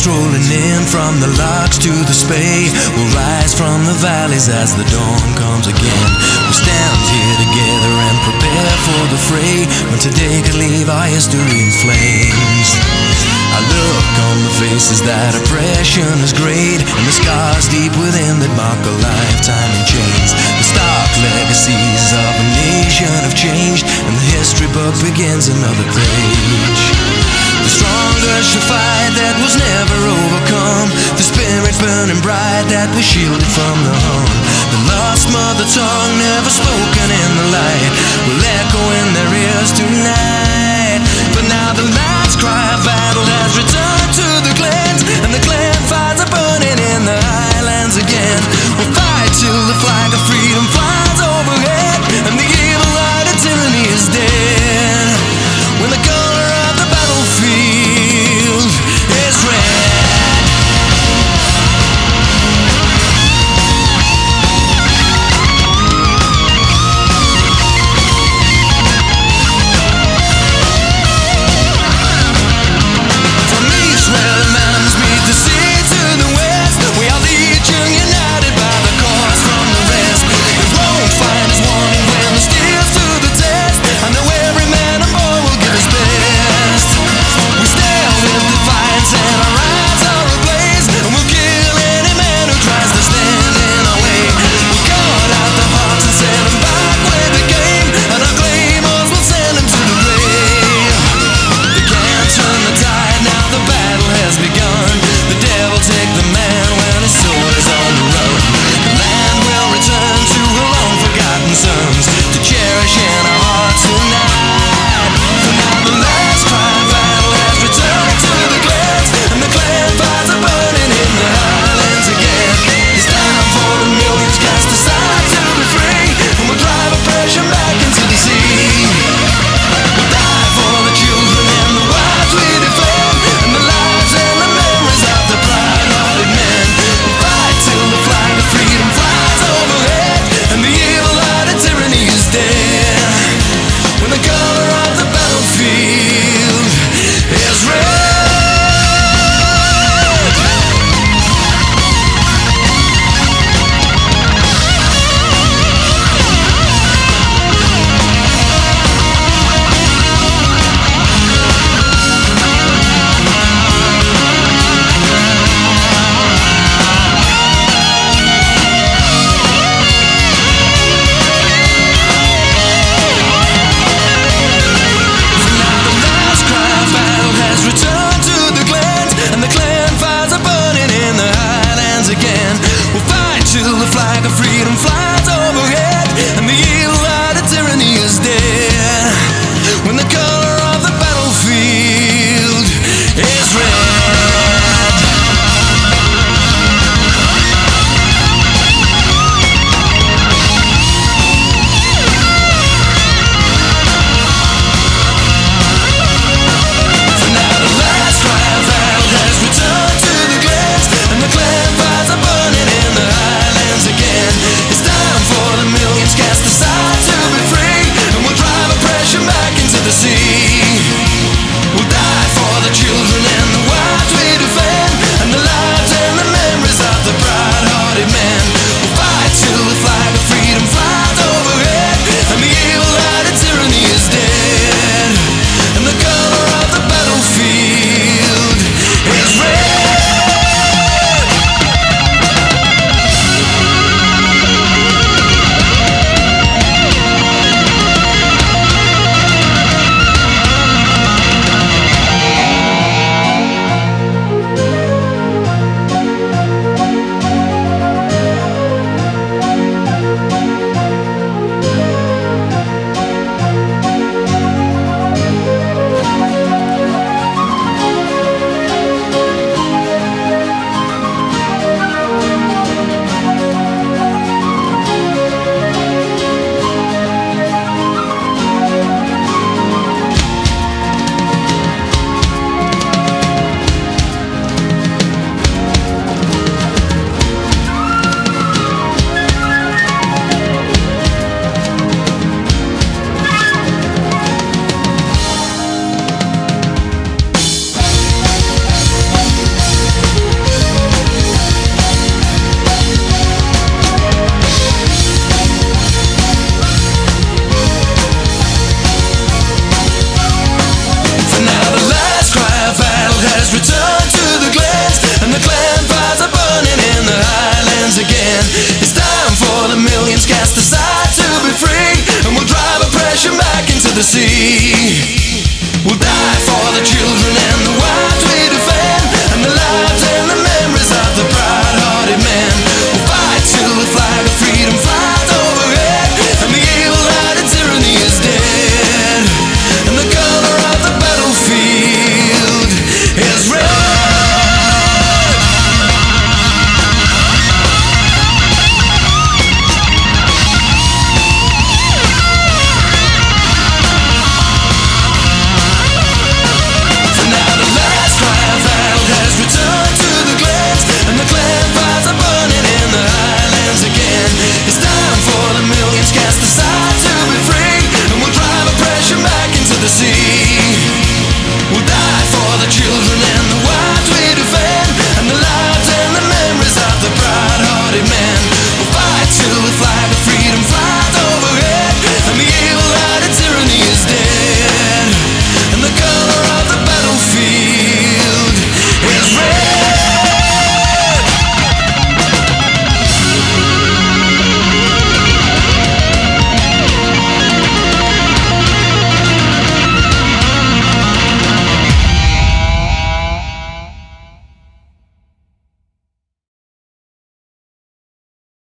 strolling in from the locks to the spay. We'll rise from the valleys as the dawn comes again. We stand here together and prepare for the fray, when today could leave our history in flames. I look on the faces that oppression has grayed, and the scars deep within that mark a lifetime in chains. The stark legacies of a nation have changed, and the history book begins another page. The strongest shall fight that was never overcome, the spirit burning bright that was shielded from the harm. The lost mother tongue never spoken in the light will echo in their ears tonight. But now the last cry of battle has returned to the clans, and the clan fires are burning in the highlands again. We'll fight till the flag of freedom flies overhead, and the evil light of tyranny is dead. When the color of the battlefield is red. Freedom flies overhead, and the evil light of tyranny is dead. When the color of the battlefield is red.